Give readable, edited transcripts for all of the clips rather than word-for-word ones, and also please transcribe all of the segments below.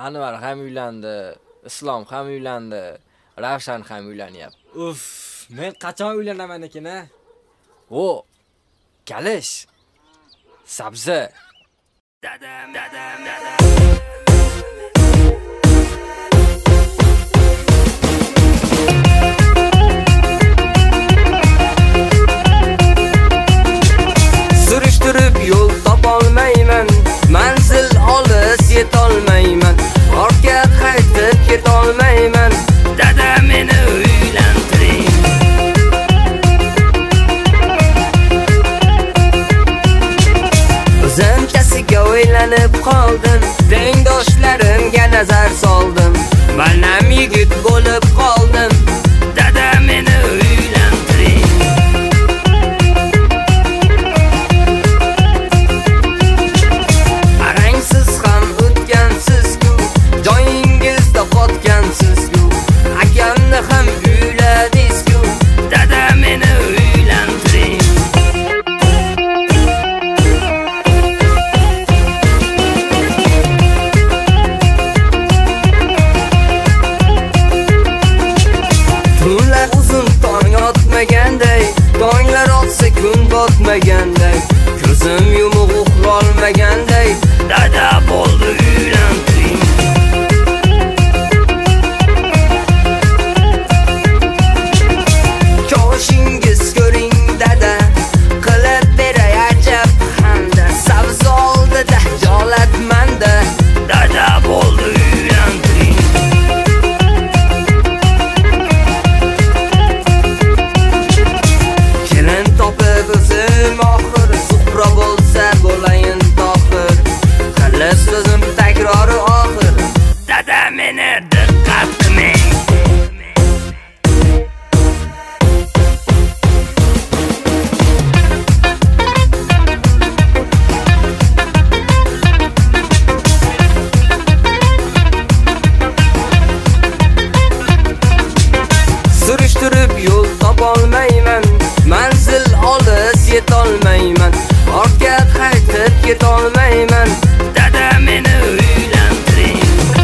Anvar ham uylandi, Islom ham uylandi, Ravshan ham uylanyapti. Uf, men qachon uylanaman ekan-a? O, kalish. Sabzi. Dadam. Surishtirib yo'l topolmayman, manzil olis yetolmayman, ortga qaytib ketolmayman. Dada meni uylantiring. O'zimchasiga o'ylanib qoldim, tengdoshlarimga nazar soldim, manam yigit bo'lib qoldim. Dada meni uylantiring. Arangsiz ham o'tgansiz-ku, joyingizda qotgansiz-ku, akamni ham uyladingiz-ku. Dada meni uylantiring. Tunlar uzun tong otmaganday, tonglar otsa kun botmaganday, ko'zim yumuq uxlolmaganday. Dada bo'ldi uylantiring. Koshingiz ko'ring dada, qilib beray ajab hamda, sabzi oldida jolatmanda. Dada bo'ldi uylantiring. Kelin topib o'zim oxir, Zuhra bo'lsa bo'layin tohir, qilib so'zim takrori oxir. Dada meni diqqat qiling. Surishtirib yo'l topolmayman, manzil olis yetolmayman, ortga qaytib ketolmayman. Dada meni uylantiring.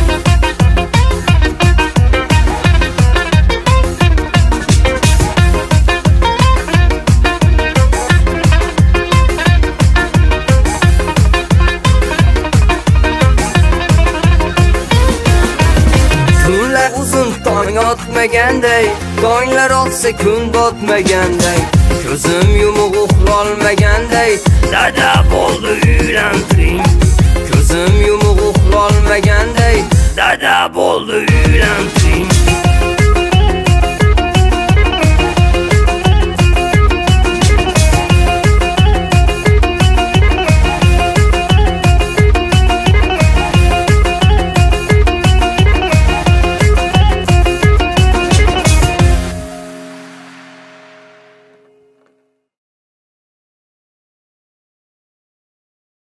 Tunlar uzun tong otmaganday, tonglar otsa kun botmaganday, ko'zim yumuq uxlolmaganday. Dada bo'ldi uylantiring. Ko'zim yumuq uxlolmaganday. Dada bo'ldi uylantiring.